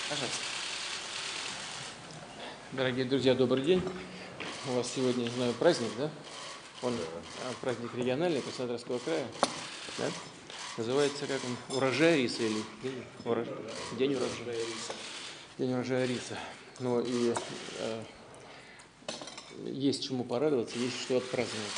Пожалуйста. Дорогие друзья, добрый день. У вас сегодня, я знаю, праздник, да? Он праздник региональный Краснодарского края. Да? Называется, как он, урожай риса или день урожая риса. День урожая риса. Ну и есть чему порадоваться, есть что отпраздновать.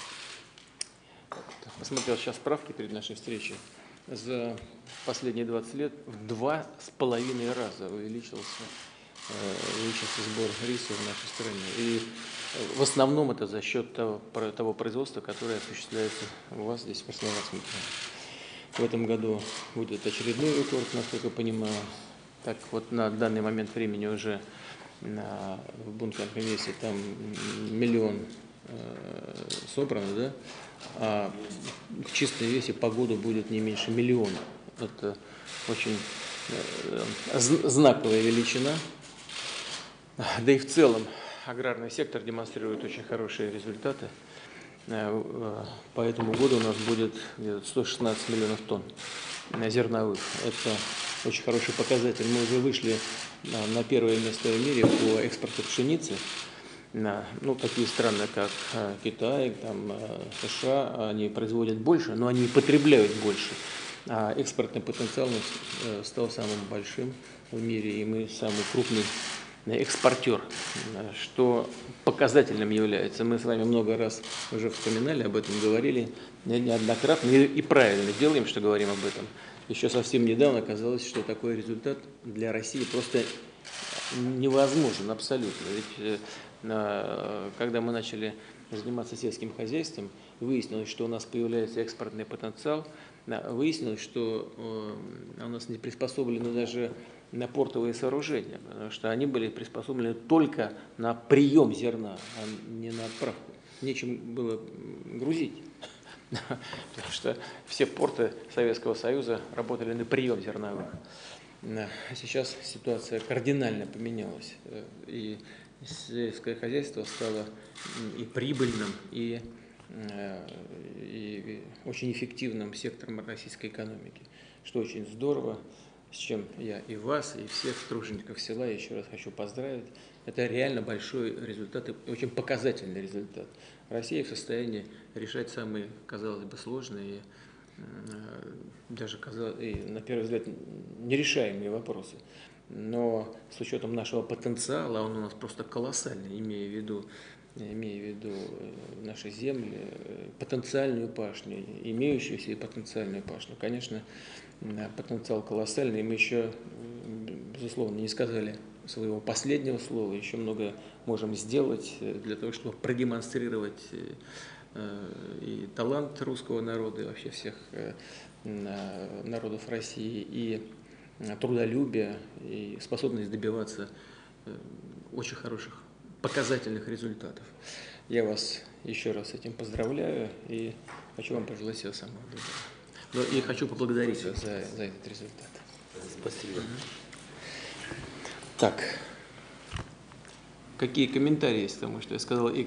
Посмотрел сейчас справки перед нашей встречей. За последние 20 лет в 2,5 раза увеличился сбор риса в нашей стране. И в основном это за счет того производства, которое осуществляется у вас здесь, в Краснодарском крае. В этом году будет очередной рекорд, насколько я понимаю. Так вот, на данный момент времени уже в Бункомвесе там 1 миллион собрано, да? А в чистом весе по году будет не меньше 1 миллиона. Это очень знаковая величина. Да и в целом аграрный сектор демонстрирует очень хорошие результаты. По этому году у нас будет где-то 116 миллионов тонн зерновых. Это очень хороший показатель. Мы уже вышли на первое место в мире по экспорту пшеницы. Ну, такие страны, как Китай, там, США, они производят больше, но они потребляют больше. А экспортный потенциал стал самым большим в мире, и мы самый крупный экспортер, что показательным является. Мы с вами много раз уже вспоминали об этом, говорили неоднократно, и правильно делаем, что говорим об этом. Еще совсем недавно казалось, что такой результат для России просто невозможен абсолютно. Ведь когда мы начали заниматься сельским хозяйством, выяснилось, что у нас появляется экспортный потенциал, выяснилось, что у нас не приспособлены даже на портовые сооружения, потому что они были приспособлены только на прием зерна, а не на отправку. Нечем было грузить, потому что все порты Советского Союза работали на прием зерновых. Сейчас ситуация кардинально поменялась, и сельское хозяйство стало и прибыльным, и очень эффективным сектором российской экономики, что очень здорово, с чем я и вас, и всех тружеников села еще раз хочу поздравить. Это реально большой результат и очень показательный результат. Россия в состоянии решать самые, казалось бы, сложные, даже, на первый взгляд, нерешаемые вопросы. Но с учетом нашего потенциала, он у нас просто колоссальный, имея в виду наши земли, потенциальную пашню, имеющуюся и потенциальную пашню. Конечно, потенциал колоссальный, и мы еще, безусловно, не сказали своего последнего слова, еще много можем сделать для того, чтобы продемонстрировать и талант русского народа, и вообще всех народов России, и трудолюбие, и способность добиваться очень хороших, показательных результатов. Я вас еще раз с этим поздравляю и хочу вам пожелать всего самого доброго. И хочу поблагодарить вас за этот результат. Спасибо. Так, какие комментарии есть к тому, что я сказал, и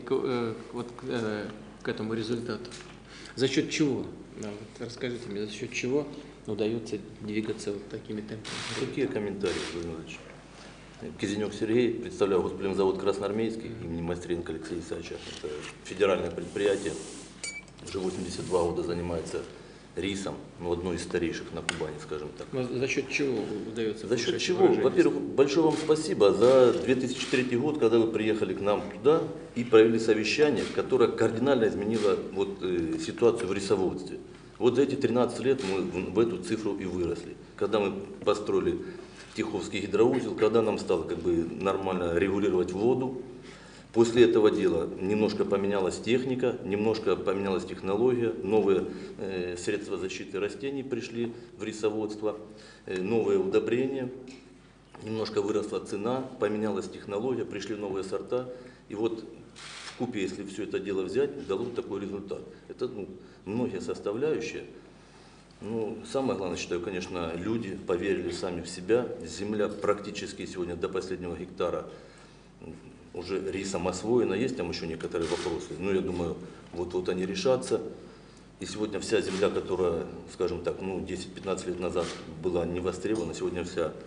к этому результату? За счет чего? Расскажите мне, за счет чего удается двигаться вот такими темпами? Какие комментарии, Владимир Ильич? Кизенек Сергей, представляю госплемзавод Красноармейский имени Майстренко Алексея Исаевича. Это федеральное предприятие, уже 82 года занимается рисом, одно из старейших на Кубани, скажем так. Но за счет чего удается? За счет чего? Во-первых, большое вам спасибо за 2003 год, когда вы приехали к нам туда и провели совещание, которое кардинально изменило ситуацию в рисоводстве. Вот за эти 13 лет мы в эту цифру и выросли. Когда мы построили Тиховский гидроузел, когда нам стало нормально регулировать воду. После этого дела немножко поменялась техника, немножко поменялась технология, новые средства защиты растений пришли в рисоводство, новые удобрения, немножко выросла цена, поменялась технология, пришли новые сорта. И вот вкупе, если все это дело взять, дало такой результат. Это многие составляющие. Самое главное, считаю, конечно, люди поверили сами в себя. Земля практически сегодня до последнего гектара уже рисом освоена. Есть там еще некоторые вопросы, но я думаю, вот они решатся. И сегодня вся земля, которая, скажем так, 10-15 лет назад была не востребована, сегодня вся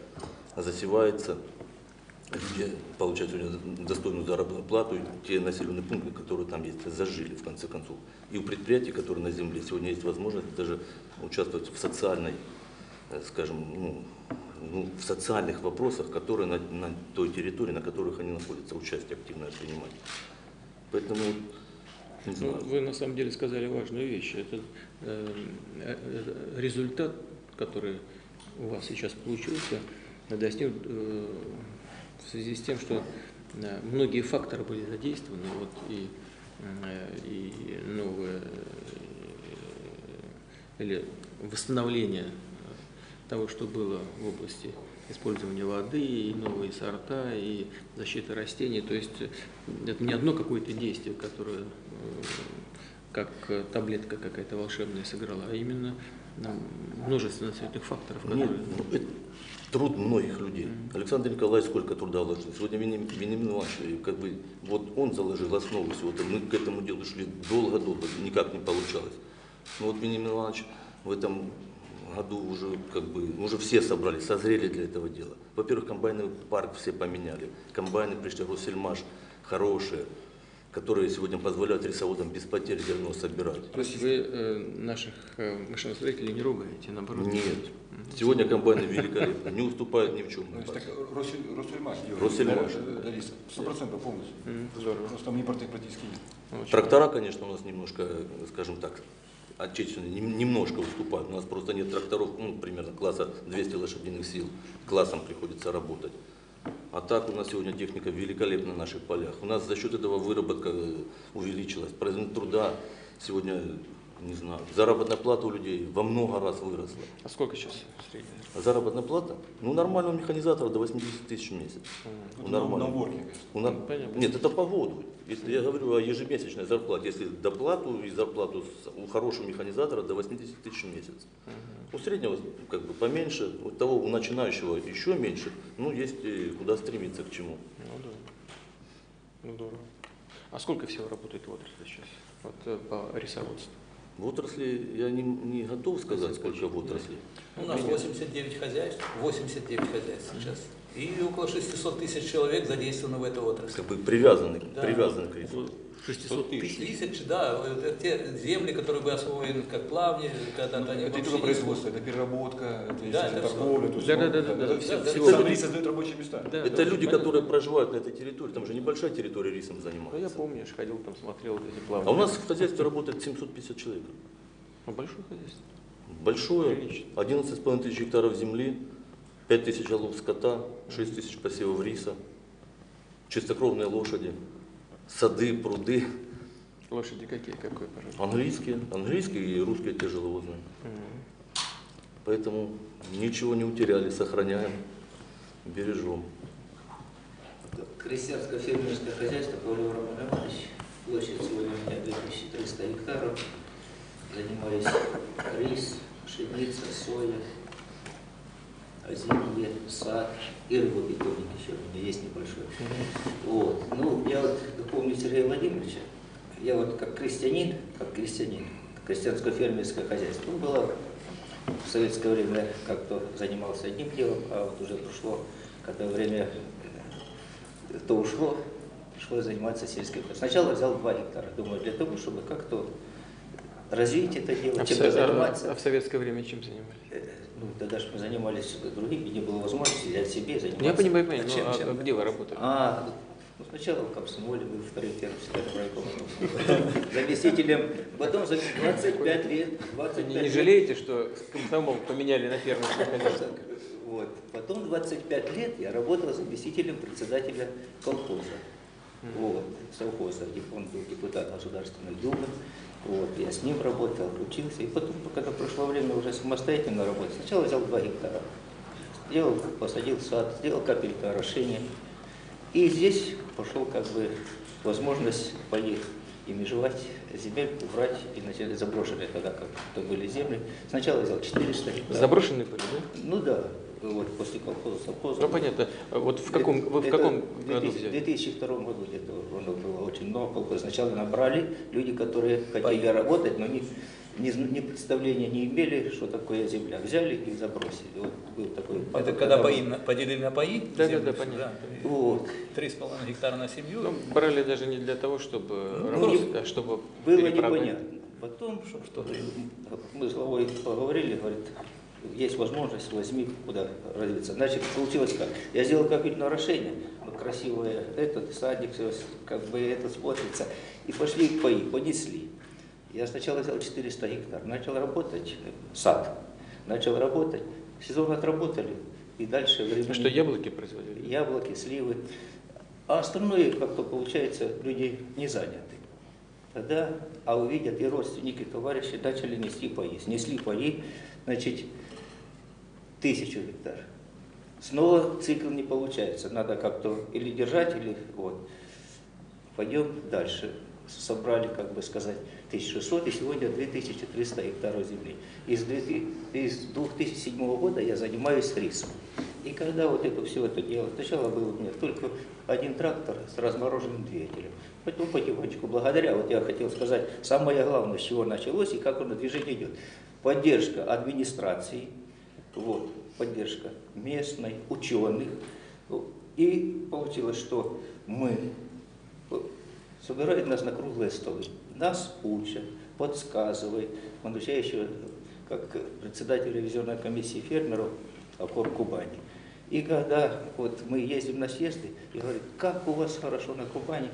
засевается, люди получают сегодня достойную заработную плату, и те населенные пункты, которые там есть, зажили в конце концов. И у предприятий, которые на земле, сегодня есть возможность даже участвовать в социальной, скажем, в социальных вопросах, которые на той территории, на которых они находятся, участие активное принимать. Поэтому, не знаю. Вы на самом деле сказали важную вещь. Это результат, который у вас сейчас получился, достиг в связи с тем, что многие факторы были задействованы, вот, и новое или восстановление того, что было в области использования воды, и новые сорта, и защита растений. То есть это не одно какое-то действие, которое как таблетка какая-то волшебная сыграла, а именно множество этих факторов, которые... Это труд многих людей. Александр Николаевич сколько труда вложил. Сегодня Вениамин Иванович, как бы, вот он заложил основу всего этого. Мы к этому делу шли долго-долго, никак не получалось. Но вот Вениамин Иванович в этом году уже, как бы, уже все собрались, созрели для этого дела. Во-первых, комбайный парк все поменяли. Комбайны пришли в Россельмаш хорошие, которые сегодня позволяют рисоводам без потерь зерно собирать. То есть вы наших машиностроителей не ругаете, наоборот? Нет. Сегодня комбайны великолепны, не уступают ни в чем. Россельмаш делает. Россельмаш. 100% полностью. Здорово. Просто там импортных практически нет. Трактора, конечно, у нас немножко, скажем так, отечественные немножко уступают. У нас просто нет тракторов, примерно класса 200 лошадиных сил. Классом приходится работать. А так у нас сегодня техника великолепна на наших полях. У нас за счет этого выработка увеличилась. Производительность труда сегодня, не знаю, заработная плата у людей во много раз выросла. А сколько сейчас средняя? Заработная плата? Нормально у механизатора до 80 тысяч в месяц. На уборке, Понятно. Нет, это по году. Если я говорю о ежемесячной зарплате, если доплату и зарплату у хорошего механизатора до 80 тысяч в месяц. У среднего как бы поменьше, у того у начинающего еще меньше, есть куда стремиться к чему. Да. Здорово. А сколько всего работает в отрасли сейчас, вот, по рисоводству? В отрасли я не готов сказать, сколько в отрасли. У нас 89 хозяйств сейчас. И около 600 тысяч человек задействованы в этой отрасли. Как бы привязаны к рису. 600 тысяч, да. Это те земли, которые были освоены как плавни. Это не только производство, это переработка, это торговля. Да. Все создают рабочие места. Это люди, которые проживают на этой территории, там же небольшая территория рисом занимается. Я помню, я же ходил там, смотрел вот эти плавни. А у нас в хозяйстве работает 750 человек. Большое хозяйство. Большое, Прилично. 11,5 тысяч гектаров земли, 5 тысяч голов скота, 6 тысяч посевов риса, чистокровные лошади, сады, пруды. Лошади какие, какой, пожалуйста? Английские и русские тяжеловозные. Поэтому ничего не утеряли, сохраняем, бережем. Крестьянско-фермерское хозяйство Павел Романович, площадь сегодня у меня 2300 гектаров. Занимались рис, пшеница, соя, озимье, сад и рыбопитомник еще у меня есть небольшой. Вот. Я помню Сергея Владимировича, я как крестьянин, крестьянско-фермерское хозяйство, было в советское время как-то занимался одним делом, а вот уже прошло, когда время то ушло, пришлось заниматься сельским хозяйством. Сначала взял 2 гектара, думаю, для того, чтобы как-то развить это дело, чем-то заниматься. А в советское время чем занимались? Тогда же мы занимались другими, не было возможности взять себе, заниматься. Я понимаю, чем? где вы работали? Сначала в комсомоле был, второй, первый, секретарь райкома. Заместителем, потом за 25 лет. Не жалеете, что комсомол поменяли на фермерское хозяйство? Вот. Потом 25 лет я работал заместителем председателя колхоза. Вот, совхоза, он был депутат Государственной Думы. Вот, я с ним работал, учился. И потом, когда прошло время уже самостоятельно работать, сначала взял 2 гектара. Посадил сад, сделал капельное орошение. И здесь пошел возможность поли и межевать, земель убрать и начали заброшенные тогда, как были земли. Сначала взял 400 гектаров. Заброшенные были, да? Да. Вот после колхоза, совхоза. Понятно. Вот в каком году взяли? В 2002 году где-то было очень много колхозов. Сначала набрали люди, которые хотели работать, но ни представления не имели, что такое земля. Взяли и забросили. Вот был такой, Это когда поделили на паи? Да, землю, да, понятно. да. Вот. 3,5 гектара на семью. Ну, брали даже не для того, чтобы Ну, работать, а чтобы Было перепродать. непонятно. Потом мы с главой поговорили, говорит, есть возможность, возьми, куда развиться. Значит, получилось как? Я сделал как видно решение, красивое, этот садик, все, как бы это смотрится. И пошли паи, понесли. Я сначала взял 400 гектар, начал работать, сад, начал работать, сезон отработали, и дальше времени... А что, яблоки производили? Яблоки, сливы. А остальное, как-то получается, люди не заняты. Тогда, а увидят и родственники, товарищи начали нести паи. Снесли паи, значит, 1000 гектар. Снова цикл не получается. Надо как-то или держать, или вот. Пойдем дальше. Собрали, как бы сказать, 1600, и сегодня 2300 гектаров земли. Из 2007 года я занимаюсь рисом. И когда вот это все это дело, сначала был у меня только один трактор с размороженным двигателем. Потом потихонечку, благодаря, вот я хотел сказать, самое главное, с чего началось и как оно движение идет. Поддержка администрации, вот, поддержка местной, ученых. И получилось, что мы собирают нас на круглые столы, нас учат, подсказывают. Он я еще как председатель ревизионной комиссии фермеров Аккор Кубани. И когда вот мы ездим на съезды, и говорит, как у вас хорошо на Кубани,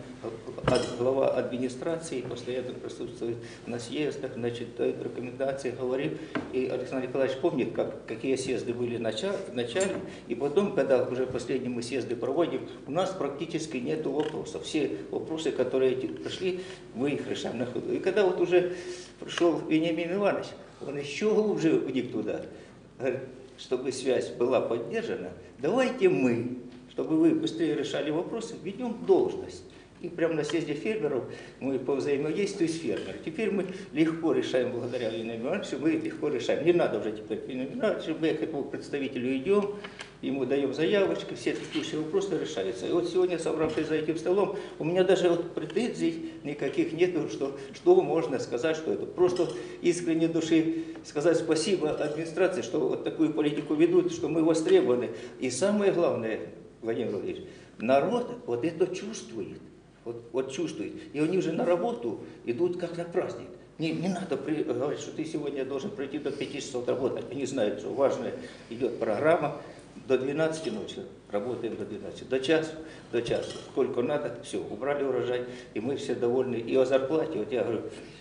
глава администрации постоянно присутствует на съездах, значит, дает рекомендации, говорим. И Александр Николаевич помнит, какие съезды были в начале, и потом, когда уже последние мы съезды проводим, у нас практически нет вопросов. Все вопросы, которые пришли, мы их решаем на ходу. И когда вот уже пришел Вениамин Иванович, он еще глубже вник туда, говорит, чтобы связь была поддержана, давайте мы, чтобы вы быстрее решали вопросы, введем должность. И прямо на съезде фермеров мы по взаимодействию с фермером. Теперь мы легко решаем, благодаря Вениамину Ивановичу, мы легко решаем. Не надо уже теперь Вениамину Ивановичу, мы к этому представителю идем, ему даем заявочки, все текущие вопросы решаются. И вот сегодня, собравшись за этим столом, у меня даже вот претензий никаких нету, что можно сказать, что это просто искренне души сказать спасибо администрации, что вот такую политику ведут, что мы востребованы. И самое главное, Владимир Владимирович, народ вот это чувствует. Вот чувствует. И они уже на работу идут как на праздник. Не надо говорить, что ты сегодня должен прийти до 5 часов работать. Они знают, что важная идет программа. До 12 ночи работаем до 12. До часу. Сколько надо, все, убрали урожай. И мы все довольны. И о зарплате, вот я говорю,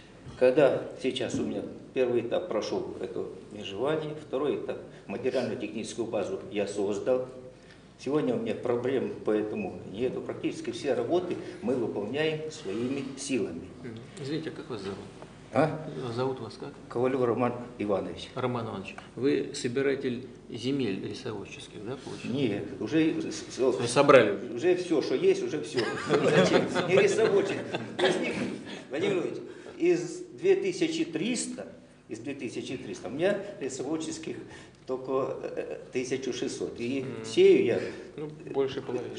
когда сейчас у меня первый этап прошел, это межевание, второй этап, материально-техническую базу я создал. Сегодня у меня проблем поэтому нету. Практически все работы мы выполняем своими силами. Извините, а как вас зовут? А? Зовут вас как? Ковалев Роман Иванович. Роман Иванович, вы собиратель земель рисоводческих, да, получается? Нет, уже Собрали. Уже все, что есть, уже все. Зачем? Не рисоводчик. Владимир Владимирович, из 2300 у меня рисоводческих только 1600. И сею я больше половины.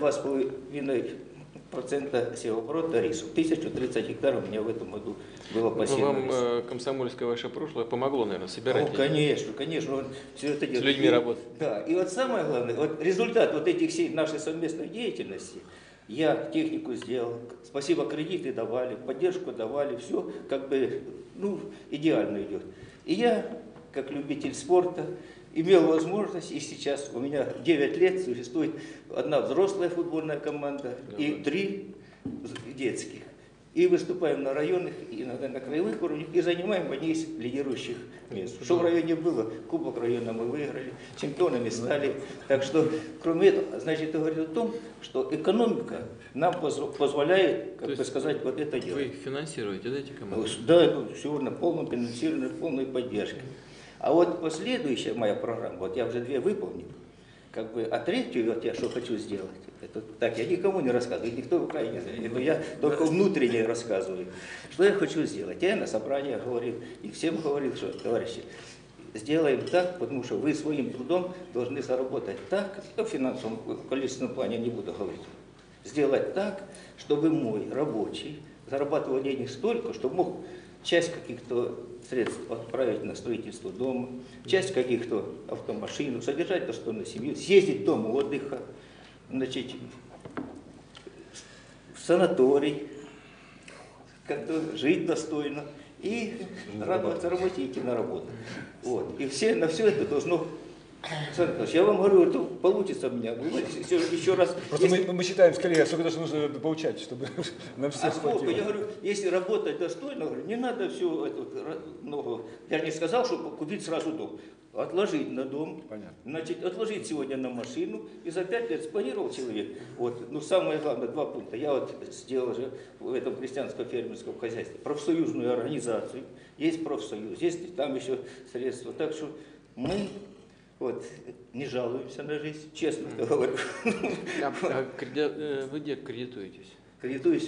62,5% севооборота рису. 1030 гектаров у меня в этом году было посеяно. Вам комсомольское ваше прошлое помогло, наверное, собирать? Ну, конечно. Он все это делает. С людьми работать. Да, и вот самое главное, вот результат вот этих всей нашей совместной деятельности, я технику сделал, спасибо, кредиты давали, поддержку давали, все как бы, идеально идет. И я, как любитель спорта, имел возможность, и сейчас у меня 9 лет существует одна взрослая футбольная команда и 3 детских. И выступаем на районных, иногда на краевых уровнях, и занимаем одни из лидирующих мест. Что в районе было, Кубок района мы выиграли, чемпионами стали. Так что, кроме этого, значит, это говорит о том, что экономика нам позволяет, как бы сказать, вот это делать. Вы финансируете, да, эти команды? Да, все на полном финансировании, полной поддержке. А вот последующая моя программа, вот я уже 2 выполнил, как бы, а 3-ю вот я что хочу сделать, это так, я никому не рассказываю, никто в Украине не знает, но я только внутренне рассказываю. Что я хочу сделать? Я на собрании говорил, и всем говорил, что, товарищи, сделаем так, потому что вы своим трудом должны заработать так, в финансовом, количественном плане не буду говорить, сделать так, чтобы мой рабочий зарабатывал денег столько, чтобы мог часть каких-то средств отправить на строительство дома, часть каких-то автомашин, содержать достойную семью, съездить в дом отдыха, значит, в санаторий, как-то жить достойно и радоваться работе, идти на работу. Вот. И на все это должно... Александр Николаевич, я вам говорю, это получится у меня. Вы еще раз... Просто мы считаем, скорее, сколько даже нужно получать, чтобы на всех хватило. Я говорю, если работать достойно, говорю, не надо все это много. Я же не сказал, что купить сразу дом. Отложить на дом, Понятно. значит, отложить сегодня на машину, и за 5 лет спланировал человек. Вот. Ну, самое главное, 2 пункта. Я вот сделал же в этом крестьянско-фермерском хозяйстве профсоюзную организацию. Есть профсоюз, есть там еще средства. Так что мы вот не жалуемся на жизнь, честно говорю. Вы где кредитуетесь? Кредитуюсь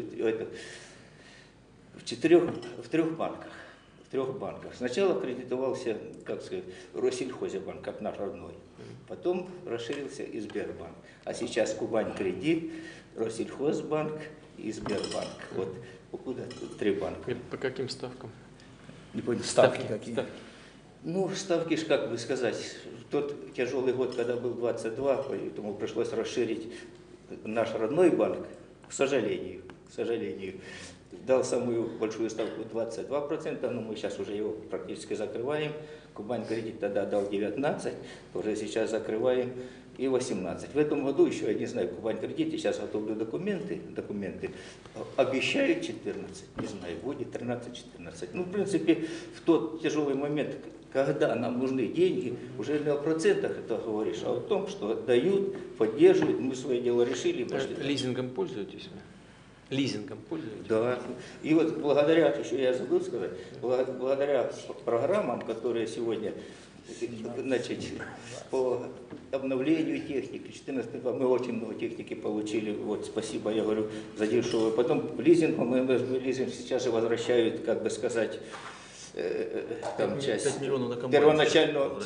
в 3 банках. В 3 банках. Сначала кредитовался, как сказать, Россельхозбанк, как наш родной. Потом расширился и Сбербанк. А сейчас Кубань кредит, Россельхозбанк и Сбербанк. Вот куда 3 банка. По каким ставкам? Не понял. Ставки какие? Ставки. Ну, ставки, как бы сказать, тот тяжелый год, когда был 22, поэтому пришлось расширить наш родной банк, к сожалению, дал самую большую ставку 22%, но мы сейчас уже его практически закрываем. Кубань кредит тогда дал 19%, уже сейчас закрываем и 18%. В этом году еще, я не знаю, Кубань кредит, я сейчас готовлю документы, обещают 14%, не знаю, будет 13-14%. Ну, в принципе, в тот тяжелый момент, когда нам нужны деньги, уже не о процентах это говоришь, а о том, что дают, поддерживают, мы свое дело решили. Пошли. Лизингом пользуетесь вы? Лизингом пользуетесь? Да. И вот благодаря, еще я забыл сказать, благодаря программам, которые сегодня, значит, по обновлению техники, 14 год, мы очень много техники получили, вот спасибо, я говорю, за дешевую. Потом лизинг, лизинг сейчас же возвращают, как бы сказать, там часть первоначального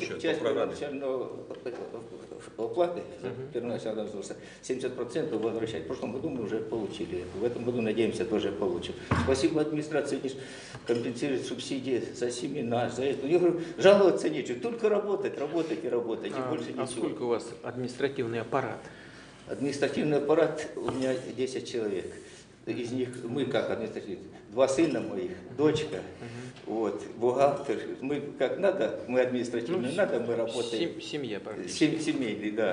оплаты, первоначального взноса, 70% возвращать. В прошлом году мы уже получили это. В этом году, надеемся, тоже получим. Спасибо администрации, компенсирует субсидии за семена, за это. Я говорю, жаловаться нечего, только работать, работать и работать, и больше ничего. А сколько у вас административный аппарат? Административный аппарат у меня 10 человек. Из них мы как административные, 2 сына моих, дочка, вот, бухгалтер. Мы как надо, мы административно надо, мы работаем. Семья практически. Семейный, да.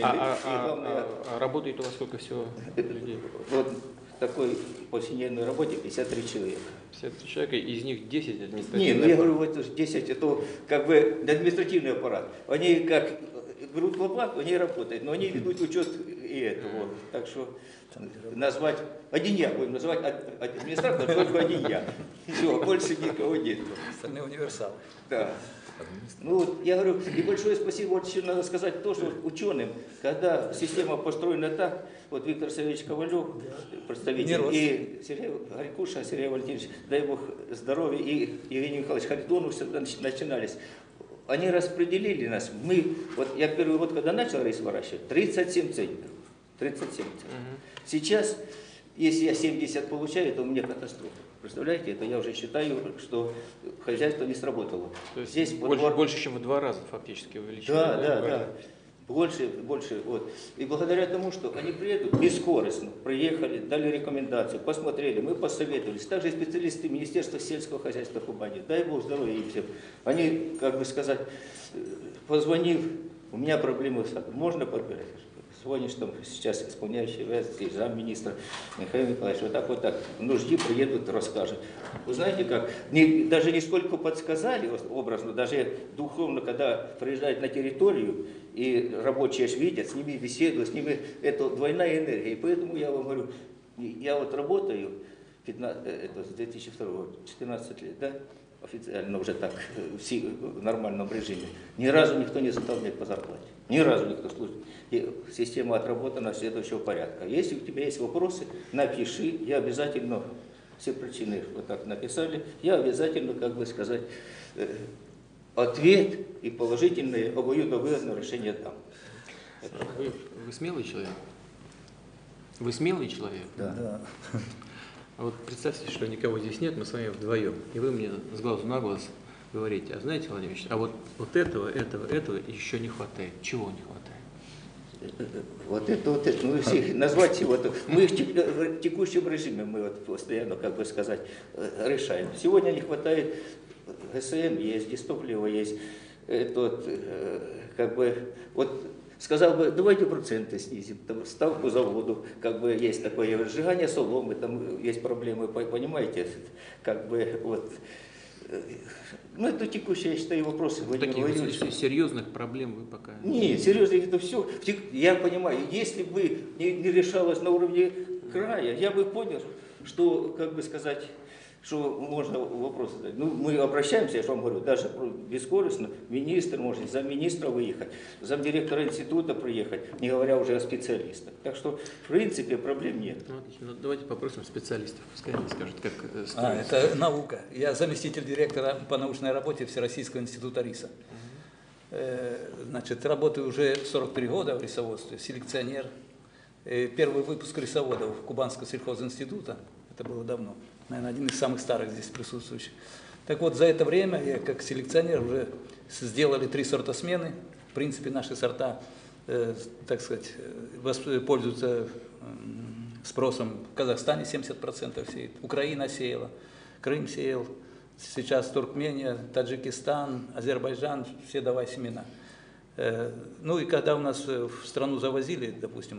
А работает у вас сколько всего людей? Вот в такой повседневной работе 53 человека. 53 человека, из них 10 административных. Не, ну я говорю, вот 10, это как бы административный аппарат. Они как берут в оплату, они работают, но они ведут учет и этого. Так что назвать, один я будем называть администратор, только один я. Все, больше никого нет. Остальные универсалы. Да. Ну вот, я говорю, и большое спасибо, вот еще надо сказать то, что ученым, когда система построена так, вот Виктор Савельевич Ковалев, представитель, и Сергей Гарькуша, Сергей Валентинович, дай Бог здоровья, и Евгений Михайлович Харитонов всегда начинались. Они распределили нас. Вот я первый год, когда начал рис выращивать, 37 центнеров. 37 центнеров. Сейчас, если я 70 получаю, то у меня катастрофа. Представляете, это я уже считаю, что хозяйство не сработало. То есть здесь больше, чем в 2 раза фактически увеличили. Да. Больше. Вот. И благодаря тому, что они приедут бескорыстно, приехали, дали рекомендацию, посмотрели, мы посоветовались. Также специалисты Министерства сельского хозяйства Кубани, дай Бог здоровья им всем. Они, как бы сказать, позвонив, у меня проблемы с садом, можно подбирать? Звонишь там сейчас исполняющий обязанности замминистра Михаил Николаевич, вот так, ну жди, приедут, расскажут. Вы знаете как, даже не сколько подсказали образно, даже духовно, когда приезжают на территорию, и рабочие же видят, с ними беседуют, с ними это двойная энергия. И поэтому я вам говорю, я вот работаю с 2002 года, 14 лет, да? Официально уже так, в нормальном режиме. Ни разу никто не задал мне по зарплате. Ни разу никто служит. И система отработана следующего порядка. Если у тебя есть вопросы, напиши, я обязательно, все причины вот так написали, я обязательно, как бы сказать, ответ и положительное обоюдно-выгодное решение дам. Вы смелый человек? Вы смелый человек? Да. А вот представьте, что никого здесь нет, мы с вами вдвоем, и вы мне с глазу на глаз говорите, а знаете, Владимир Ильич, а вот этого еще не хватает. Чего не хватает? Вот это, ну, если назвать его, мы в текущем режиме, мы вот постоянно, как бы сказать, решаем. Сегодня не хватает ГСМ, есть дистопливо, есть, как бы, вот сказал бы, давайте проценты снизим, там, ставку за воду, как бы есть такое сжигание соломы, там есть проблемы, понимаете, как бы вот. Ну, это текущие, я считаю, вопросы. Таких серьезных проблем вы пока... Нет, серьезно, это все. Я понимаю, если бы не решалось на уровне края, я бы понял, что, как бы сказать, что можно вопросы задать. Ну, мы обращаемся, я же вам говорю, даже бескорыстно, министр может, замминистра выехать, замдиректора института приехать, не говоря уже о специалистах. Так что, в принципе, проблем нет. Ну, отлично. Ну, давайте попросим специалистов, пускай они скажут, как строить. Это наука. Я заместитель директора по научной работе Всероссийского института риса. Значит, работаю уже 43 года в рисоводстве, селекционер. Первый выпуск рисоводов Кубанского сельхозинститута, это было давно, наверное, один из самых старых здесь присутствующих. Так вот, за это время я как селекционер уже сделали 3 сорта смены. В принципе, наши сорта, так сказать, пользуются спросом в Казахстане 70% сеет, Украина сеяла, Крым сеял, сейчас Туркмения, Таджикистан, Азербайджан, все давай семена. Ну и когда у нас в страну завозили, допустим,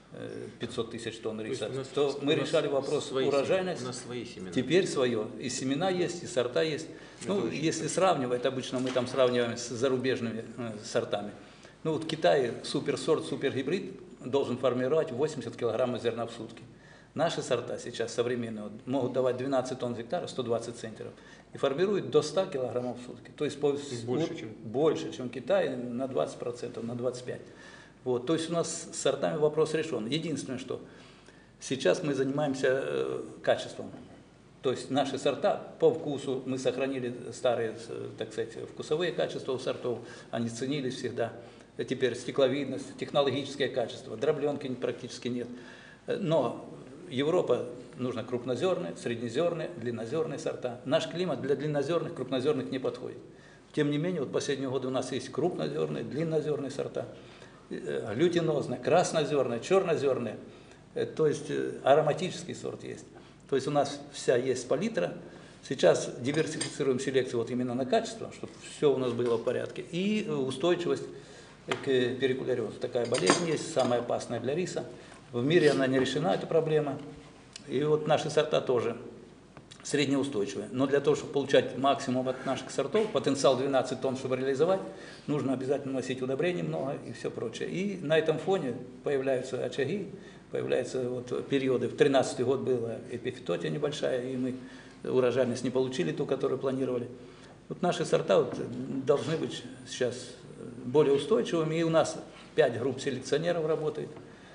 500 тысяч тонн риса, то мы решали вопрос урожайности. У нас свои семена. Теперь свое. И семена есть, и сорта есть. Ну, если сравнивать, обычно мы там сравниваем с зарубежными сортами. Ну, вот Китай суперсорт, супергибрид должен формировать 80 килограммов зерна в сутки. Наши сорта сейчас современные могут давать 12 тонн с гектара, 120 центнеров, и формируют до 100 килограммов в сутки. То есть больше, чем Китай, на 20%, на 25%. Вот, то есть у нас с сортами вопрос решен. Единственное, что сейчас мы занимаемся качеством. То есть наши сорта по вкусу, мы сохранили старые, так сказать, вкусовые качества у сортов, они ценились всегда. Теперь стекловидность, технологическое качество, дробленки практически нет. Но Европа нужно крупнозерные, среднезерные, длиннозерные сорта. Наш климат для длиннозерных, крупнозерных не подходит. Тем не менее, вот последние годы у нас есть крупнозерные, длиннозерные сорта. Лютинозное, краснозерное, чернозерное, то есть ароматический сорт есть. То есть у нас вся есть палитра. Сейчас диверсифицируем селекцию вот именно на качество, чтобы все у нас было в порядке. И устойчивость к перикулярезу. Такая болезнь есть, самая опасная для риса. В мире она не решена, эта проблема. И вот наши сорта тоже среднеустойчивые. Но для того, чтобы получать максимум от наших сортов, потенциал 12 тонн, чтобы реализовать, нужно обязательно носить удобрений много и все прочее. И на этом фоне появляются очаги, появляются вот периоды. В 2013 год была эпифитотия небольшая, и мы урожайность не получили ту, которую планировали. Вот наши сорта вот должны быть сейчас более устойчивыми, и у нас 5 групп селекционеров работает.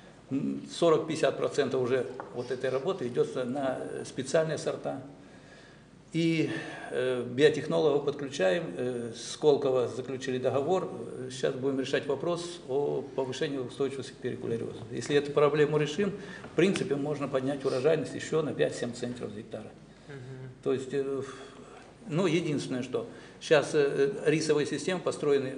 40-50% уже вот этой работы идет на специальные сорта. И биотехнологов подключаем, с Сколково заключили договор, сейчас будем решать вопрос о повышении устойчивости к перикулярезу. Если эту проблему решим, в принципе, можно поднять урожайность еще на 5-7 центнеров с гектара. То есть, ну, единственное, что сейчас рисовые системы построены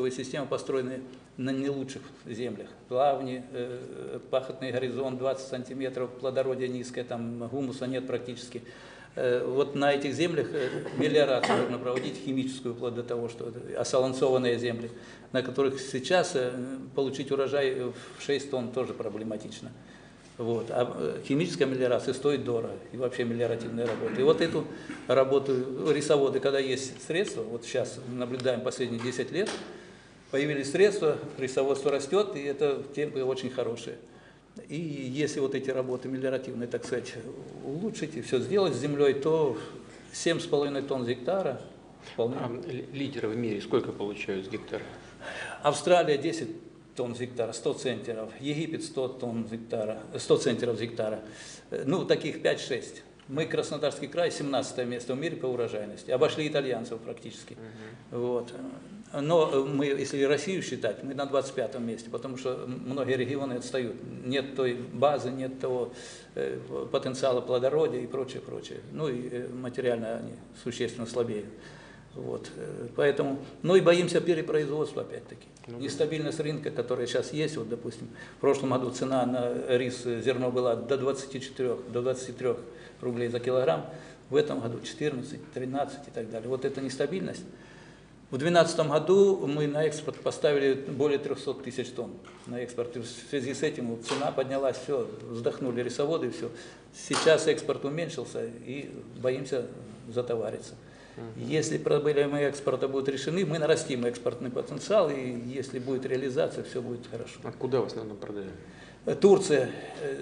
на не лучших землях. Плавни, пахотный горизонт 20 сантиметров, плодородие низкое, там гумуса нет практически. Вот на этих землях мелиорацию нужно проводить химическую, вплоть до того, что осолонцованные земли, на которых сейчас получить урожай в 6 тонн тоже проблематично. Вот. А химическая мелиорация стоит дорого, и вообще мелиоративная работа. И вот эту работу рисоводы, когда есть средства, вот сейчас наблюдаем последние 10 лет, появились средства, рисоводство растет, и это темпы очень хорошие. И если вот эти работы мелиоративные, так сказать, улучшить и все сделать с землей, то 7,5 тонн с гектара вполне. А лидеры в мире сколько получают с гектара? Австралия 10 тонн с гектара, 100 центнеров. Египет 100 тонн с гектара, 100 центнеров с гектара. Ну, таких 5-6. Мы, Краснодарский край, 17 место в мире по урожайности. Обошли итальянцев практически. Вот. Но мы, если Россию считать, мы на 25-м месте, потому что многие регионы отстают. Нет той базы, нет того потенциала плодородия и прочее, прочее. Ну и материально они существенно слабее. Вот. Поэтому, ну и боимся перепроизводства опять-таки. Нестабильность рынка, которая сейчас есть, вот допустим, в прошлом году цена на рис, зерно была до 24, до 23 рублей за килограмм, в этом году 14, 13 и так далее. Вот эта нестабильность. В 2012 году мы на экспорт поставили более 300 тысяч тонн на экспорт. И в связи с этим вот цена поднялась, все, вздохнули рисоводы и все. Сейчас экспорт уменьшился и боимся затовариться. Если проблемы экспорта будут решены, мы нарастим экспортный потенциал, и если будет реализация, все будет хорошо. А куда в основном продаем? Турция,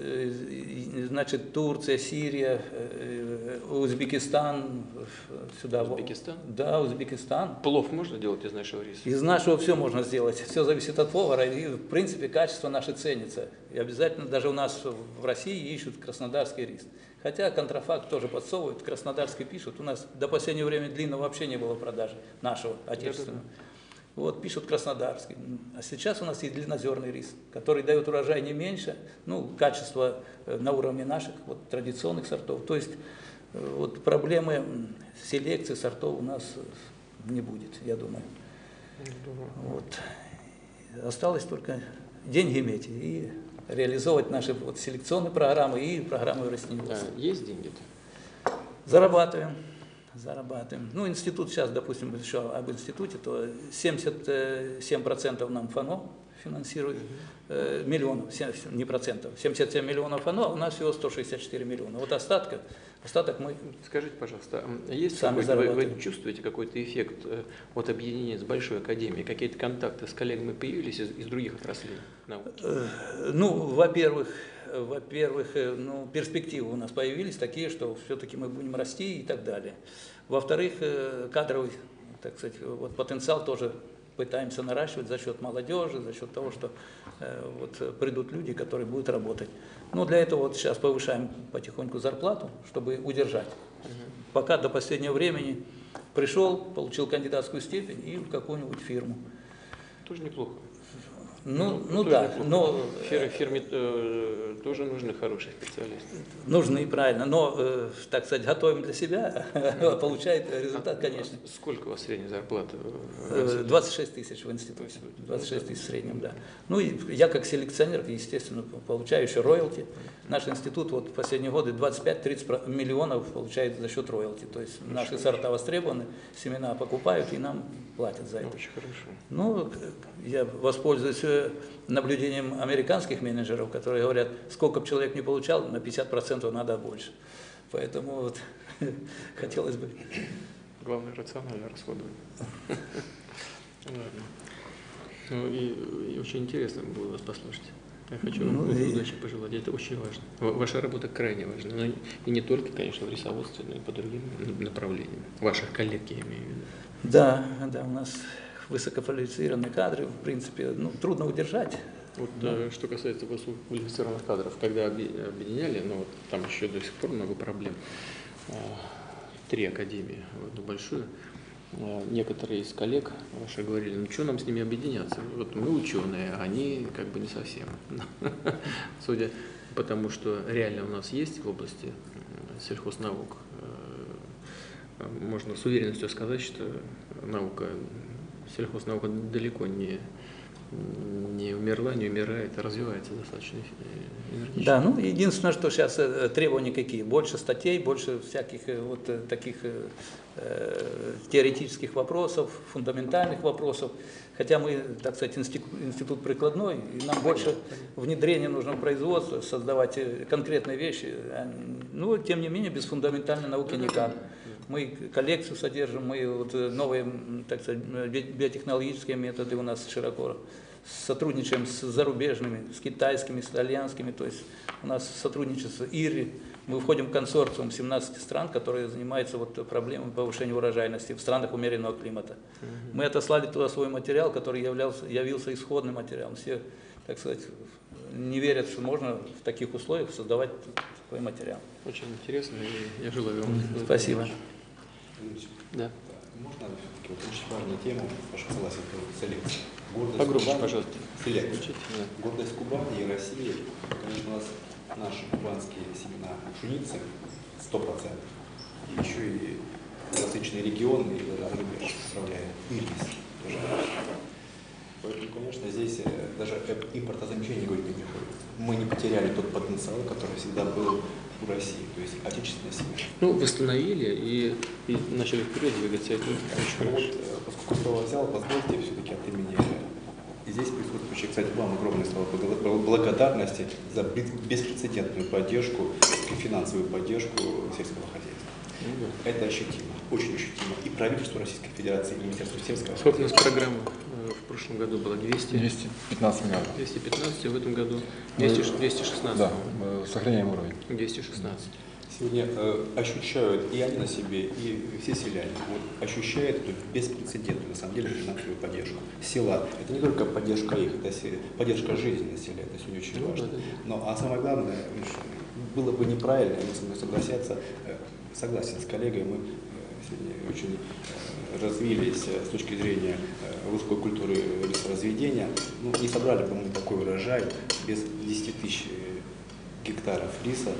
значит, Турция, Сирия, Узбекистан, сюда. Узбекистан? Да, Узбекистан. Плов можно делать из нашего риса? Из нашего все можно сделать, все зависит от повара, и в принципе качество наше ценится. И обязательно даже у нас в России ищут краснодарский рис. Хотя контрафакт тоже подсовывают, краснодарский пишут. У нас до последнего времени длинного вообще не было продажи нашего отечественного. Вот пишут краснодарский. А сейчас у нас есть длиннозерный рис, который дает урожай не меньше, ну, качество на уровне наших вот, традиционных сортов. То есть вот проблемы селекции сортов у нас не будет, я думаю. Вот. Осталось только деньги иметь и реализовывать наши вот, селекционные программы и программы растениеводства. Есть деньги-то? Зарабатываем. Ну, институт сейчас, допустим, еще об институте, то 77% нам ФАНО финансирует, миллионов, не процентов, 77 миллионов ФАНО, а у нас всего 164 миллиона. Вот остаток мы Скажите, пожалуйста, есть сами вы чувствуете какой-то эффект от объединения с Большой Академией? Какие-то контакты с коллегами появились из других отраслей науки? Ну, во-первых, ну, перспективы у нас появились такие, что все-таки мы будем расти и так далее. Во-вторых, кадровый, так сказать, вот потенциал тоже пытаемся наращивать за счет молодежи, за счет того, что вот придут люди, которые будут работать. Ну, для этого вот сейчас повышаем потихоньку зарплату, чтобы удержать. Пока до последнего времени пришел, получил кандидатскую степень и в какую-нибудь фирму. Тоже неплохо. Ну да, но фирме тоже нужны хорошие специалисты. нужны, правильно, но, так сказать, готовим для себя, получает результат, конечно. Сколько у вас средняя зарплата? 26 тысяч в институте, 26 тысяч в среднем, да. Ну и я как селекционер, естественно, получаю еще роялти. Наш институт вот в последние годы 25-30 миллионов получает за счет роялти. То есть наши сорта востребованы, семена покупают и нам платят за это. Очень хорошо. Ну, я воспользуюсь наблюдением американских менеджеров, которые говорят, сколько бы человек не получал, на 50% надо больше. Поэтому вот, хотелось бы. Главное, рационально расходовать. Ну и очень интересно было вас послушать. Я хочу вам удачи пожелать, это очень важно. Ваша работа крайне важна. Но и не только, конечно, в рисоводстве, но и по другим направлениям. Ваших коллег, я имею в виду. Да, у нас высококвалифицированные кадры, в принципе, ну, трудно удержать. Вот, что касается высококвалифицированных кадров, когда объединяли, ну, вот, там еще до сих пор много проблем. 3 академии в одну большую. Некоторые из коллег ваши говорили, ну что нам с ними объединяться? Вот мы ученые, а они как бы не совсем. Судя по тому, что реально у нас есть в области сельхознаук, можно с уверенностью сказать, что сельхознаука далеко не умерла, не умирает, а развивается достаточно энергично. Да, ну единственное, что сейчас требования какие? Больше статей, больше всяких вот таких теоретических вопросов, фундаментальных вопросов. Хотя мы, так сказать, институт прикладной, и нам больше внедрения нужно в производство, создавать конкретные вещи. Но, тем не менее, без фундаментальной науки никак. Мы коллекцию содержим, мы вот новые, так сказать, биотехнологические методы у нас широко сотрудничаем с зарубежными, с китайскими, с итальянскими, то есть у нас сотрудничество ИРИ. Мы входим в консорциум 17 стран, которые занимаются вот проблемой повышения урожайности в странах умеренного климата. Мы отослали туда свой материал, который явился исходным материалом. Все, так сказать, не верят, что можно в таких условиях создавать такой материал. Очень интересно, и я желаю вам. Спасибо. Да. Можно Вот очень важная тема, ваша согласен, селекция. Погромче, пожалуйста. Селекция. Включите, да. Гордость Кубани и России, конечно, у нас наши кубанские семена пшеницы 100%. И еще и различные регионы и даже рубеж составляют и рис. Тоже. Поэтому, конечно, здесь даже импортозамещение говорить не приходится. Мы не потеряли тот потенциал, который всегда был у России, то есть отечественная семья. Ну, восстановили и начали вперед двигаться. Это очень хорошо. Вот, поскольку слово взял, позвольте все-таки от имени здесь присутствующих, кстати, вам огромное слово благодарности за беспрецедентную поддержку и финансовую поддержку сельского хозяйства. Это ощутимо, очень ощутимо. И правительство Российской Федерации, и Министерство сельского хозяйства. Сколько у нас программа в прошлом году было? 215 миллиардов. 215, а в этом году 216. Да, мы сохраняем уровень. 216. Сегодня ощущают и они на себе, и все селяне ощущают эту беспрецедентную, на самом деле, финансовую поддержку. Села – это не только поддержка их, это поддержка жизни на селе, это сегодня очень важно. Но, а самое главное, было бы неправильно, они со мной согласен с коллегой, мы сегодня очень развились с точки зрения русской культуры лесоразведения. Ну, не собрали бы мы такой урожай без 10 тысяч гектаров риса,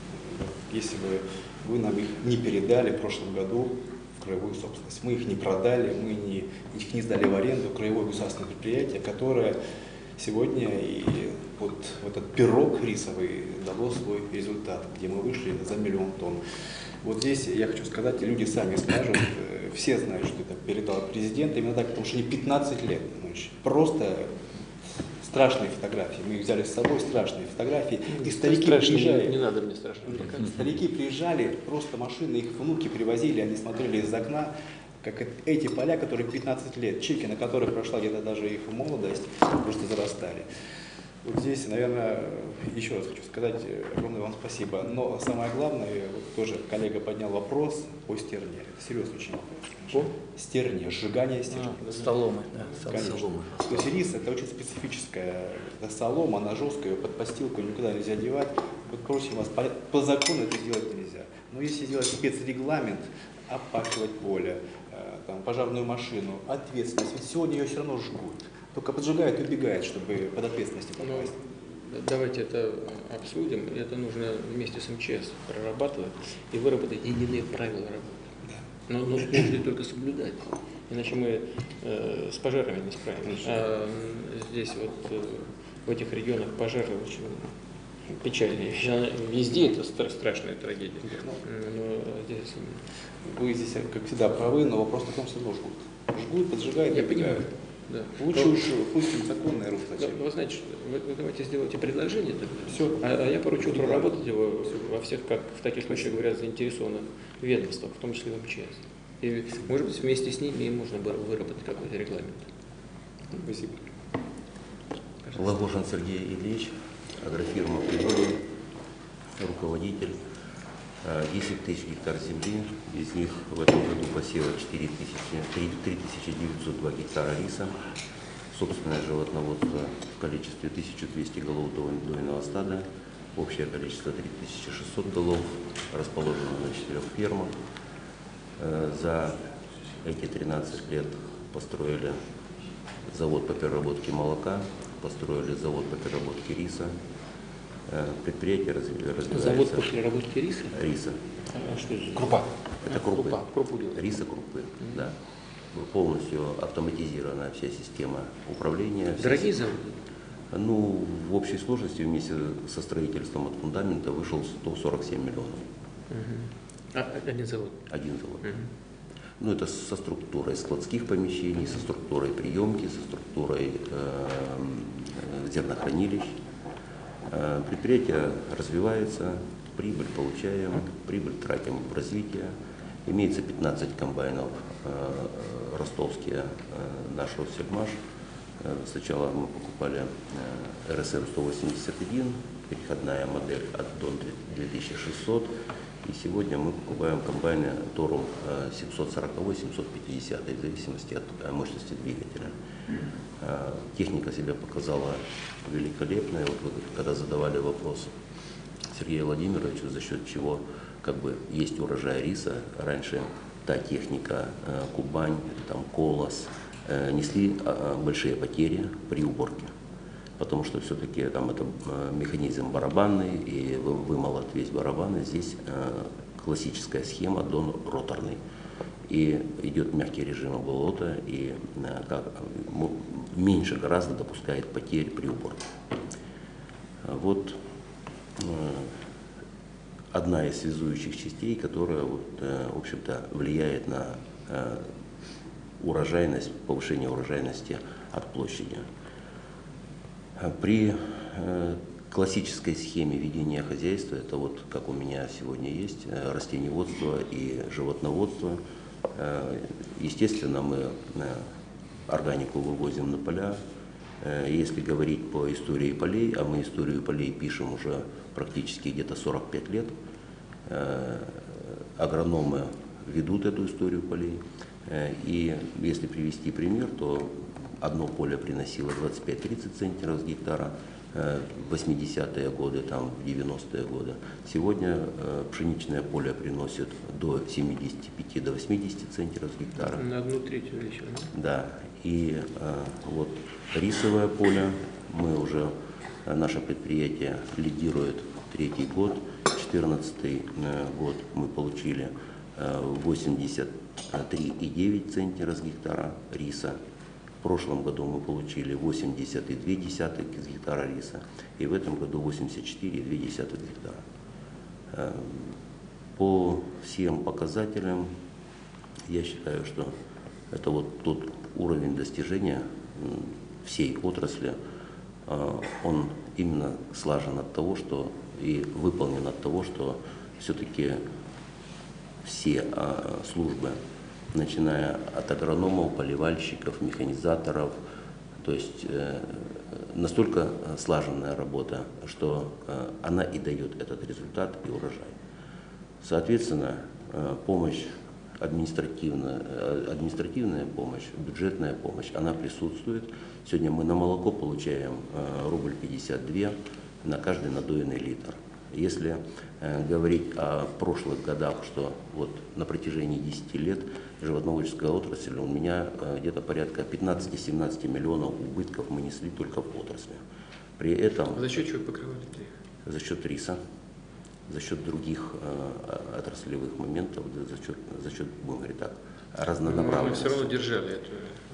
если бы вы нам их не передали в прошлом году в краевую собственность. Мы их не продали, мы их не сдали в аренду, краевое государственное предприятие, которое сегодня и вот этот пирог рисовый дало свой результат, где мы вышли за 1 миллион тонн. Вот здесь я хочу сказать, и люди сами скажут, все знают, что это передал президент, именно так, потому что они 15 лет, просто страшные фотографии. Мы их взяли с собой, страшные фотографии. И старики приезжали. Не надо мне страшно. Старики приезжали, просто машины, их внуки привозили, они смотрели из окна, как эти поля, которые 15 лет, чеки, на которых прошла где-то даже их молодость, просто зарастали. Вот здесь, наверное, еще раз хочу сказать огромное вам спасибо. Но самое главное, вот тоже коллега поднял вопрос о стерне. Это серьезный очень вопрос. О стерне, сжигание стерни. Соломы, да. Конечно. То есть рис это очень специфическая солома, она жесткая, под постилку никуда нельзя девать. Вот просим вас, по закону это делать нельзя. Но если сделать спецрегламент, опахивать поле, там, пожарную машину, ответственность, ведь сегодня ее все равно жгут. Только поджигает и убегает, чтобы под ответственность попасть. Давайте это обсудим. Это нужно вместе с МЧС прорабатывать и выработать единые правила работы. Но нужно их только соблюдать. Иначе мы с пожарами не справимся. А здесь вот в этих регионах пожары очень печальные. Везде это страшная трагедия. Но здесь... Вы здесь, как всегда, правы, но вопрос в том, что жгут. Жгут, поджигают и убегают. Да. Лучше уж пустим законное русло. Вы знаете, что вы давайте сделайте предложение тогда. Все. А я поручу проработать его во всех, как в таких случаях говорят, заинтересованных ведомствах, в том числе в МЧС. И, может быть, вместе с ними можно выработать какой-то регламент. Спасибо. Лагошин Сергей Ильич, агрофирма «Пригорье», руководитель. 10 тысяч гектар земли, из них в этом году посеяло 3902 гектара риса, собственное животноводство в количестве 1200 голов дойного стада, общее количество 3600 голов, расположено на 4 фермах. За эти 13 лет построили завод по переработке молока, построили завод по переработке риса. Предприятие развивается. Завод по переработке риса? Риса. А что это? Крупа. Это крупы. Крупу делают. Риса крупы, да. Полностью автоматизирована вся система управления. Дорогие заводы? Ну, в общей сложности вместе со строительством от фундамента вышел 147 миллионов. Один завод? Один завод. Ну, это со структурой складских помещений, со структурой приемки, со структурой зернохранилищ. Предприятие развивается, прибыль получаем, прибыль тратим в развитие. Имеется 15 комбайнов ростовские нашего сельмаш. Сначала мы покупали РСМ-181, переходная модель от Дон 2600. И сегодня мы покупаем комбайны Торум 740-750, в зависимости от мощности двигателя. Техника себя показала великолепной. Вот вы, когда задавали вопрос Сергею Владимировичу, за счет чего как бы есть урожай риса, раньше та техника Кубань, там Колос, несли большие потери при уборке. Потому что все-таки там это механизм барабанный, и вымолот весь барабан, и здесь классическая схема дон роторный. И идет мягкий режим оболота, и меньше гораздо допускает потерь при уборке. Вот одна из связующих частей, которая, в общем-то, влияет на урожайность, повышение урожайности от площади. При классической схеме ведения хозяйства, это вот как у меня сегодня есть, растениеводство и животноводство, естественно, мы органику вывозим на поля. Если говорить по истории полей, а мы историю полей пишем уже практически где-то 45 лет, агрономы ведут эту историю полей. И если привести пример, то одно поле приносило 25-30 центнеров с гектара в 80-е годы, там, в 90-е годы. Сегодня пшеничное поле приносит до 75-80 до 80 центнеров с гектара. На 1/3 увеличили. Да, и вот рисовое поле, мы уже, наше предприятие лидирует 3-й год, 14-й год мы получили 83,9 центнера с гектара риса. В прошлом году мы получили 80,2 с гектара риса, и в этом году 84,2 гектара. По всем показателям я считаю, что это вот тот уровень достижения всей отрасли, он именно слажен от того, что и выполнен от того, что все-таки все службы, начиная от агрономов, поливальщиков, механизаторов, то есть настолько слаженная работа, что она и дает этот результат и урожай. Соответственно, помощь административная помощь, бюджетная помощь, она присутствует. Сегодня мы на молоко получаем рубль 52 на каждый надоенный литр. Если говорить о прошлых годах, что вот на протяжении 10 лет животноводческая отрасль, у меня где-то порядка 15-17 миллионов убытков мы несли только в отрасли. При этом... За счет чего покрывали-то их? За счет риса, за счет других отраслевых моментов, за счет, будем говорить так, разнонаправленности. Мы все равно держали эту...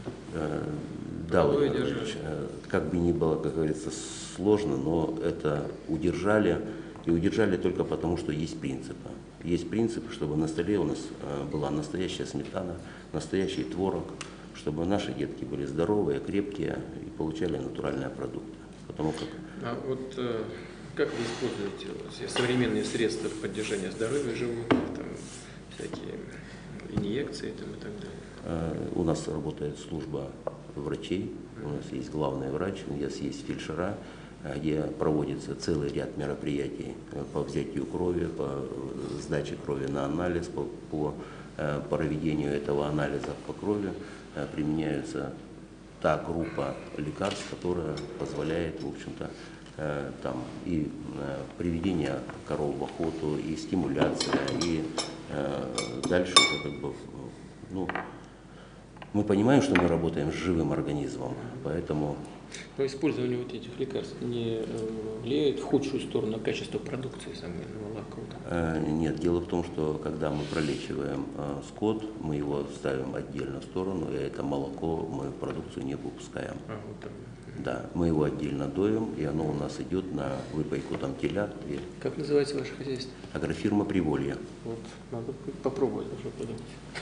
Да, Владимир Владимирович, как бы ни было, как говорится, сложно, но это удержали. И удержали только потому, что есть принципы. Есть принципы, чтобы на столе у нас была настоящая сметана, настоящий творог, чтобы наши детки были здоровые, крепкие и получали натуральные продукты. Потому как... А вот как вы используете современные средства поддержания здоровья животных, там, всякие инъекции там, и так далее? У нас работает служба врачей, у нас есть главный врач, у нас есть фельдшера, где проводится целый ряд мероприятий по взятию крови, по сдаче крови на анализ, по проведению этого анализа по крови применяются та группа лекарств, которая позволяет, в общем-то, там и приведение коров в охоту, и стимуляция, и дальше уже как бы, ну, мы понимаем, что мы работаем с живым организмом, поэтому... Но использование вот этих лекарств не влияет в худшую сторону качества продукции самой молока? Нет, дело в том, что когда мы пролечиваем скот, мы его ставим отдельно в сторону, и это молоко мы в продукцию не выпускаем. Вот так. Да, мы его отдельно доим, и оно у нас идет на выпайку там телят. Как называется ваше хозяйство? Агрофирма «Приволье». Вот, надо попробовать уже подумать.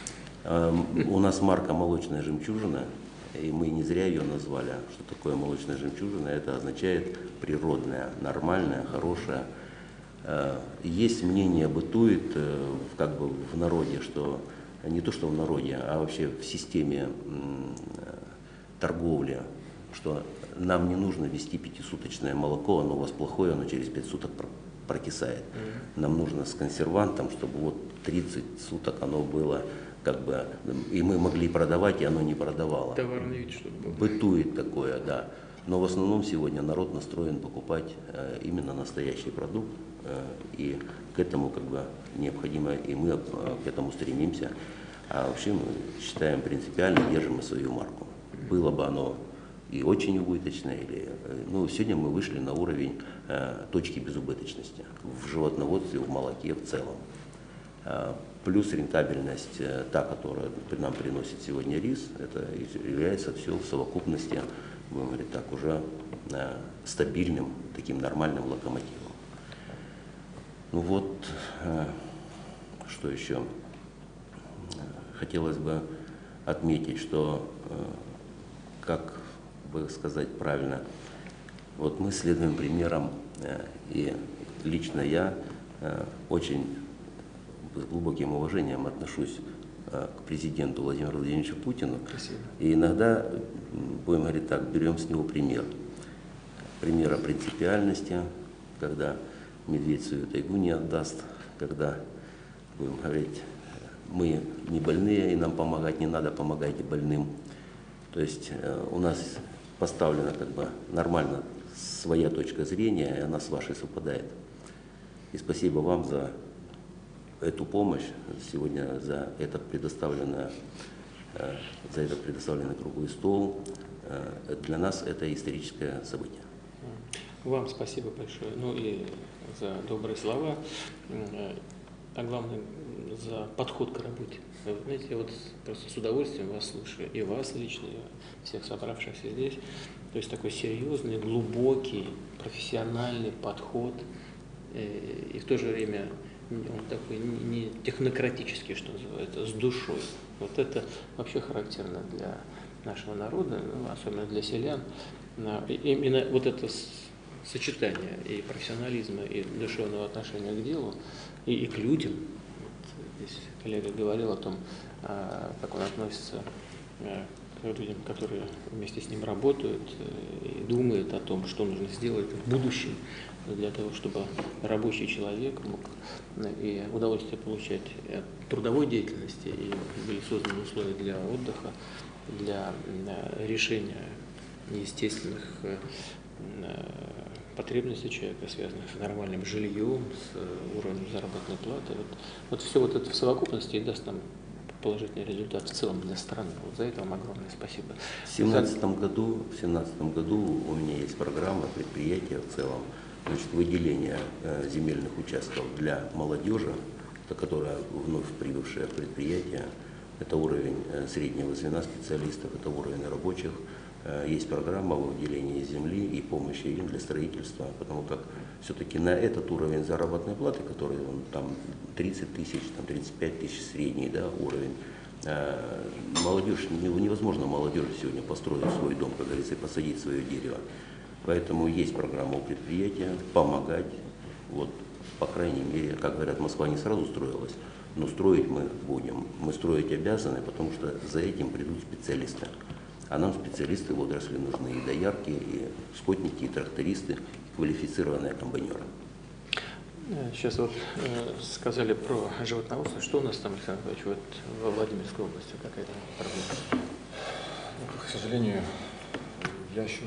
У нас марка «Молочная жемчужина», и мы не зря ее назвали. Что такое молочная жемчужина? Это означает природная, нормальная, хорошая. Есть мнение, бытует как бы в народе, что не то что в народе, а вообще в системе торговли, что нам не нужно вести 5-суточное молоко, оно у вас плохое, оно через 5 суток прокисает. Нам нужно с консервантом, чтобы вот 30 суток оно было как бы, и мы могли продавать, и оно не продавало. Товарный вид, чтобы был. Бытует такое, да. Но в основном сегодня народ настроен покупать именно настоящий продукт, и к этому как бы необходимо, и мы к этому стремимся. А вообще мы считаем принципиально, держим свою марку. Было бы оно и очень убыточное, ну, сегодня мы вышли на уровень точки безубыточности в животноводстве, в молоке в целом. Плюс рентабельность, та, которая нам приносит сегодня рис, это является все в совокупности, будем говорить так, уже стабильным, таким нормальным локомотивом. Ну вот, что еще? Хотелось бы отметить, что, как бы сказать правильно, вот мы следуем примерам, и лично я очень с глубоким уважением отношусь к президенту Владимиру Владимировичу Путину. Спасибо. И иногда, будем говорить так, берем с него пример. Пример о принципиальности, когда медведь свою тайгу не отдаст, когда, будем говорить, мы не больные, и нам помогать не надо, помогайте больным. То есть у нас поставлена как бы нормально своя точка зрения, и она с вашей совпадает. И спасибо вам за эту помощь сегодня, за этот предоставленный круглый стол. Для нас это историческое событие. Вам спасибо большое. Ну и за добрые слова, а главное за подход к работе. Вы знаете, я вот просто с удовольствием вас слушаю, и вас лично, и всех собравшихся здесь. То есть такой серьезный, глубокий, профессиональный подход, и в то же время он такой не технократический, что называется, с душой. Вот это вообще характерно для нашего народа, особенно для селян. Именно вот это сочетание и профессионализма, и душевного отношения к делу, и к людям. Вот здесь коллега говорил о том, как он относится к людям, которые вместе с ним работают, и думает о том, что нужно сделать в будущем для того, чтобы рабочий человек мог и удовольствие получать от трудовой деятельности, и были созданы условия для отдыха, для решения естественных потребностей человека, связанных с нормальным жильем, с уровнем заработной платы. Вот все вот это в совокупности и даст нам положительный результат в целом для страны. Вот за это вам огромное спасибо. В 2017 году у меня есть программа предприятия в целом, значит, выделение земельных участков для молодежи, которая вновь прибывшая предприятие. Это уровень среднего звена специалистов, это уровень рабочих. Есть программа о выделении земли и помощи им для строительства, потому как все-таки на этот уровень заработной платы, который там 30 тысяч, там 35 тысяч средний, да, уровень, молодежь, невозможно молодежи сегодня построить свой дом, как говорится, и посадить свое дерево. Поэтому есть программа у предприятия помогать, вот, по крайней мере, как говорят, Москва не сразу строилась, но строить мы будем. Мы строить обязаны, потому что за этим придут специалисты. А нам специалисты в отрасли нужны и доярки, и скотники, и трактористы, и квалифицированные комбайнеры. Сейчас вот сказали про животноводство. Что у нас там, Александр Иванович, вот во Владимирской области какая-то проблема? К сожалению, ящер.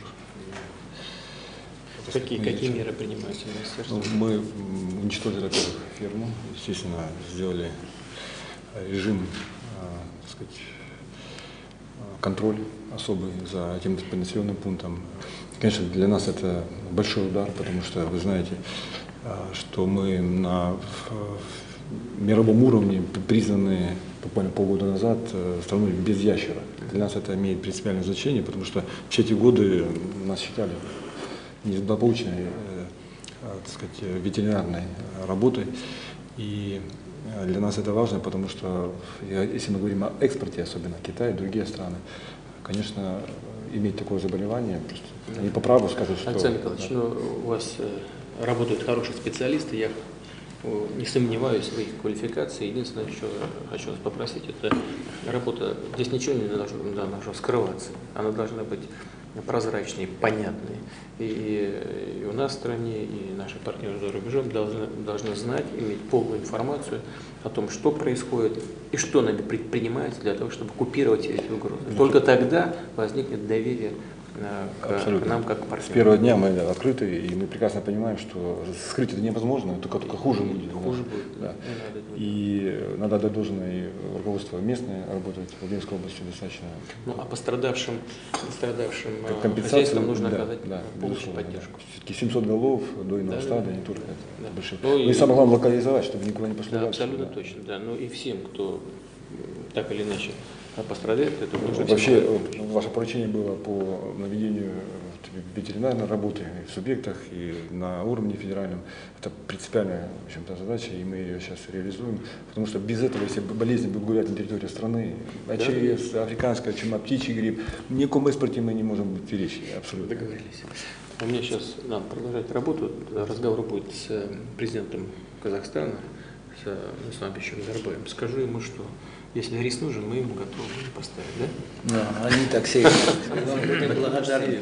Какие меры принимаются министерством? Ну, мы уничтожили, во-первых, ферму, естественно, сделали режим, так сказать, контроль особый за этим диспозиционным пунктом. Конечно, для нас это большой удар, потому что вы знаете, что мы на мировом уровне признаны буквально полгода назад страной без ящера. Для нас это имеет принципиальное значение, потому что все эти годы нас считали незаполученной, так сказать, ветеринарной работой. И для нас это важно, потому что, если мы говорим о экспорте, особенно Китай и другие страны, конечно, иметь такое заболевание, просто не по праву сказать, что... Александр Николаевич, ну, у вас работают хорошие специалисты, я не сомневаюсь в их квалификации. Единственное, что хочу вас попросить, это работа, здесь ничего не должно скрываться, она должна быть прозрачной, понятной. И у нас в стране, и наши партнеры за рубежом должны знать, иметь полную информацию о том, что происходит и что нами предпринимается для того, чтобы купировать эти угрозы. Только тогда возникнет доверие к нам как к С партнеру. первого дня мы открыты, и мы прекрасно понимаем, что скрыть это невозможно, только хуже будет. Хуже будет. Да. Не надо этого. И надо отдать должное, и руководство местное работает в Владимирской области достаточно. Ну, а пострадавшим Компенсацию, хозяйствам нужно да, оказать да, помощь и безусловно, поддержку. да. Все-таки 700 голов дойного Да, стада, да, не только это. да. Большие. Ну, Ну и и- самое главное локализовать, чтобы никуда не пошло Да, дальше. абсолютно да. точно, да. Ну и всем, кто так или иначе пострадает, это нужно всем Вообще, помочь. ваше поручение было по наведению ветеринарной работы в субъектах и на уровне федеральном. Это принципиальная, в общем-то, задача, и мы ее сейчас реализуем. Потому что без этого, если болезни будут гулять на территории страны, АЧС, африканская чума, птичий грипп, ни о каком экспорте мы не можем быть в речи, абсолютно. Договорились. У меня сейчас надо продолжать работу. Разговор будет с президентом Казахстана, с Исламовичем Зарбаем. Скажу ему, что если рис нужен, мы ему готовы будем поставить, да? Да, они так сильно. Вам будем благодарны.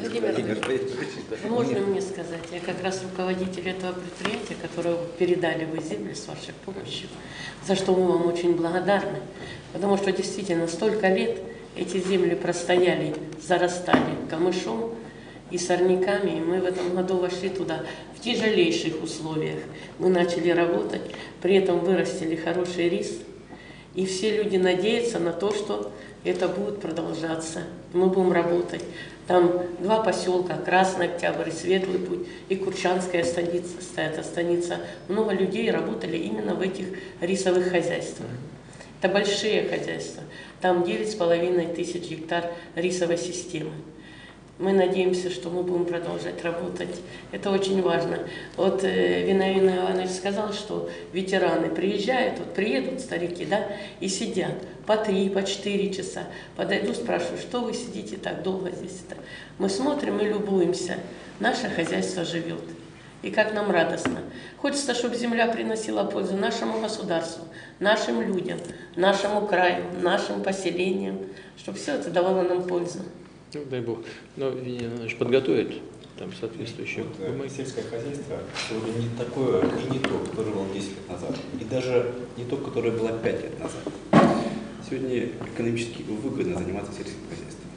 Можно мне сказать, я как раз руководитель этого предприятия, которое передали вы земли с вашей помощью, за что мы вам очень благодарны, потому что действительно столько лет эти земли простояли, зарастали камышом и сорняками, и мы в этом году вошли туда в тяжелейших условиях. Мы начали работать, при этом вырастили хороший рис, и все люди надеются на то, что это будет продолжаться. Мы будем работать. Там 2 поселка, Красный Октябрь, Светлый Путь и Курчанская станица. Много людей работали именно в этих рисовых хозяйствах. Это большие хозяйства. Там 9500 гектар рисовой системы. Мы надеемся, что мы будем продолжать работать. Это очень важно. Вот Вениамин Иванович сказал, что ветераны приезжают, вот приедут старики, да, и сидят по 3, по 4 часа. Подойду, спрашиваю, что вы сидите так долго здесь-то? Мы смотрим и любуемся. Наше хозяйство живет. И как нам радостно. Хочется, чтобы земля приносила пользу нашему государству, нашим людям, нашему краю, нашим поселениям, чтобы все это давало нам пользу. Ну, дай Бог. Но Вениамин Иванович подготовит там соответствующие Вот, бумаги. сельское хозяйство сегодня не такое и не то, которое было 10 лет назад, и даже не то, которое было 5 лет назад. Сегодня экономически выгодно заниматься сельским хозяйством.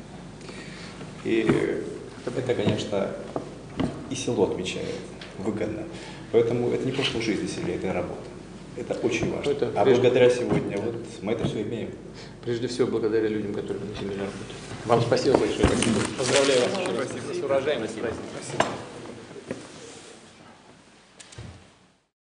И это, конечно, и село отмечает выгодно. Поэтому это не просто жизнь на селе, это работа. Это очень важно. Это А прежде- благодаря сегодня вот мы это все имеем. Прежде всего, благодаря людям, которые на земле работают. Вам спасибо большое. Поздравляю вас еще раз с урожаем. Спасибо.